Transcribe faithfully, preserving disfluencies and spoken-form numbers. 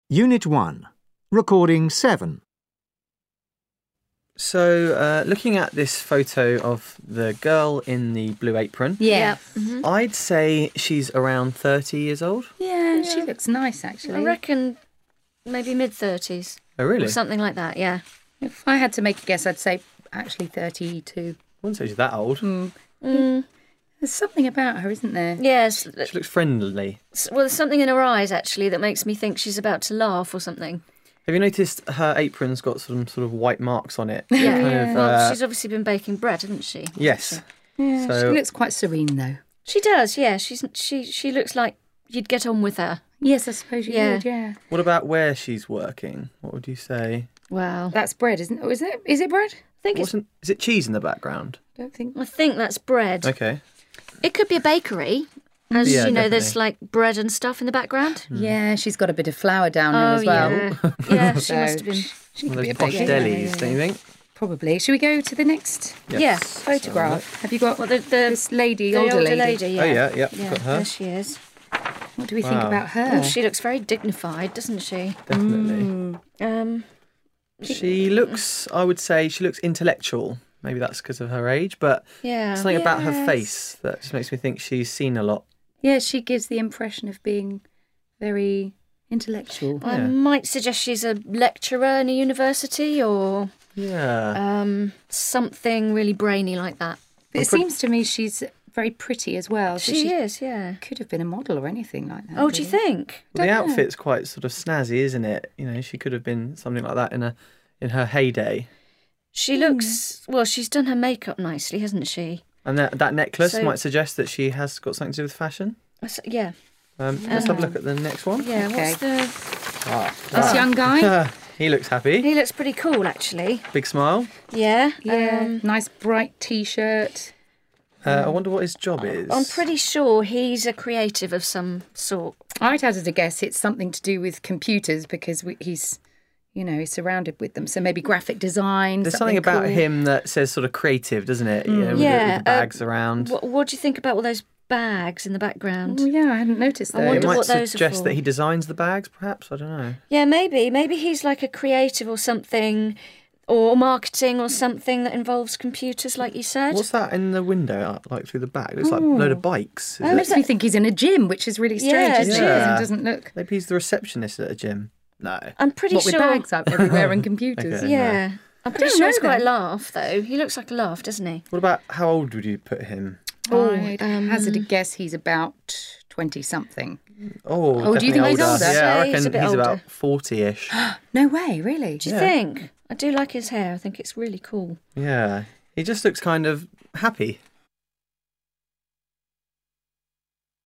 Unit one. Recording seven. So, uh, looking at this photo of the girl in the blue apron, Yeah. Mm-hmm. I'd say she's around thirty years old. Yeah, Yeah. she looks nice, actually. I reckon maybe mid-thirties. Oh, really? Or something like that, yeah. If I had to make a guess, I'd say actually thirty-two. I wouldn't say she's that old. Mm. Mm. There's something about her, isn't there? Yes. She looks friendly. Well, there's something in her eyes, actually, that makes me think she's about to laugh or something. Have you noticed her apron's got some sort of white marks on it? Yeah. Kind Yeah. of, Well, uh, she's obviously been baking bread, hasn't she? yes. Yeah, So- she looks quite serene, though. She does, yeah. She's she she looks like you'd get on with her. Yes, I suppose you Yeah. would, yeah. What about where she's working? What would you say? Wow. That's bread, isn't it? Oh, is it? Is it bread? I think it's, Wasn't is it cheese in the background? Don't think. I think that's bread. Okay. It could be a bakery, as Yeah, you know. There's definitely. like bread and stuff in the background. Yeah, she's got a bit of flour down her Oh as well. yeah, yeah. She So must have been. She One could of be those a posh baker. delis, don't you think? Probably. Should we go to the next Yeah. photograph? Have you got Well, the, the, this lady, the older, older lady? lady. Yeah. Oh yeah, yeah, Yeah, got her. there she is. What do we think Wow. about her? Oh, she looks very dignified, doesn't she? Definitely. Um, She looks, I would say, she looks intellectual. Maybe that's because of her age, but yeah. something about her Yes. face that just makes me think she's seen a lot. Yeah, she gives the impression of being very intellectual. I Yeah. might suggest she's a lecturer in a university or Yeah. um, something really brainy like that. But it seems to me she's very pretty as well. So She, is, yeah. could have been a model or anything like that. Oh, do you really. think? Well, the don't know. outfit's quite sort of snazzy, isn't it? You know, she could have been something like that in a in her heyday. She looks, well, she's done her makeup nicely, hasn't she? And that that necklace So- might suggest that she has got something to do with fashion. That's- Yeah, Um, let's have a look at the next one. yeah. Okay. What's the... Ah, This young guy? he looks happy. He looks pretty cool, actually. Big smile. Yeah. Yeah, um, nice bright T-shirt. Uh, I wonder what his job is. I'm pretty sure he's a creative of some sort. I'd hazard a guess it's something to do with computers because we, he's, you know, he's surrounded with them. So maybe graphic design. There's something about cool. him that says sort of creative, doesn't it? You know, with, the, Yeah, with the uh, bags around. What, what do you think about all those bags in the background? Oh, yeah, I hadn't noticed I those. It wonder might what those are suggest for. that he designs the bags, perhaps. I don't know. Yeah, maybe. Maybe he's like a creative or something, or marketing or something that involves computers, like you said. What's that in the window, uh, like through the back? It looks like a load of bikes. Is It it? makes me think he's in a gym, which is really strange, Yeah, isn't gym. it? It doesn't look. Maybe he's the receptionist at a gym. No. I'm pretty What, with sure. bags up everywhere and computers? Okay. Yeah, I'm pretty don't sure know it's quite a then. laugh, though. He looks like a laugh, doesn't he? What about how old would you put him? Oh, I'd um, hazard a guess he's about twenty-something. Oh, Oh, do you think definitely he's older? Yeah, I Say reckon he's a bit he's older. about forty-ish. No way, really? Do you Yeah. think? I do like his hair. I think it's really cool. Yeah. He just looks kind of happy.